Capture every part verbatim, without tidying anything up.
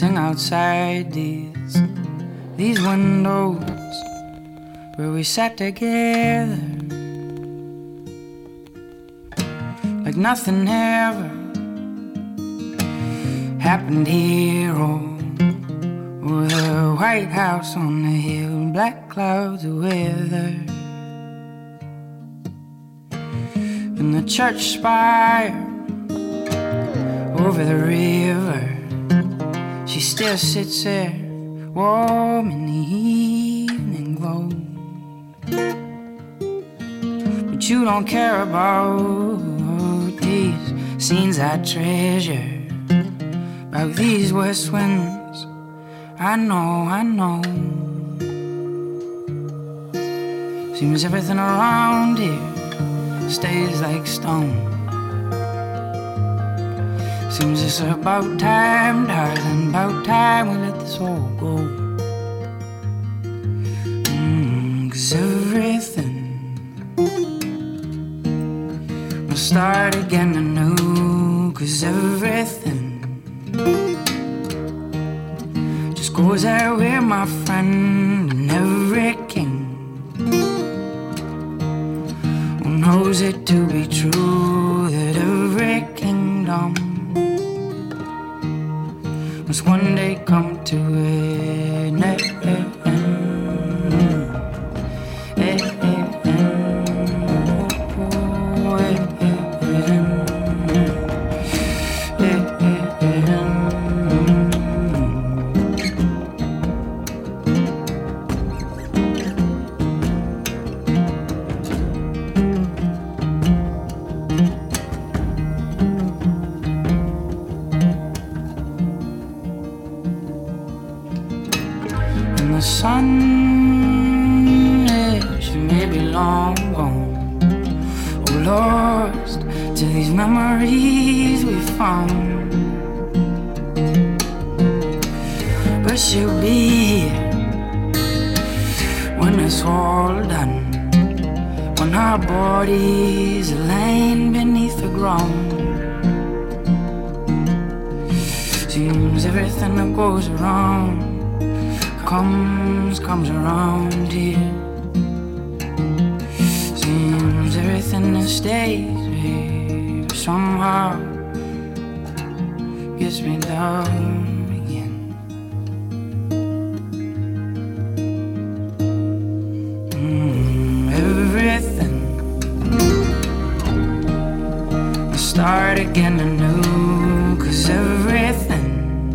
sing outside these these windows where we sat together like nothing ever happened here. Oh, or the White House on the hill, black clouds of weather, and the church spire over the river. She still sits there, warm in the evening glow. But you don't care about these scenes I treasure, about these west winds. I know, I know. Seems everything around here stays like stone. Seems it's about time, darling, about time we let this all go. Mm, 'cause everything will start again anew. 'Cause everything just goes out with my friend. And every king who knows it to be true that every kingdom must one day come to an end. The sun is maybe long gone, or lost to these memories we found. But she'll be here when it's all done, when our bodies are laying beneath the ground. Seems everything that goes around comes, comes around here. Seems everything that stays here somehow gets me down again. Mm, everything will start again anew. 'Cause everything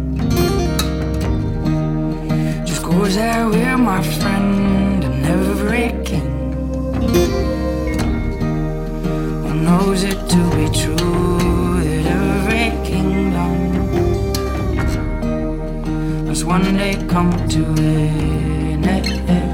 goes out with my friend. And every king who knows it to be true that every kingdom must one day come to an end.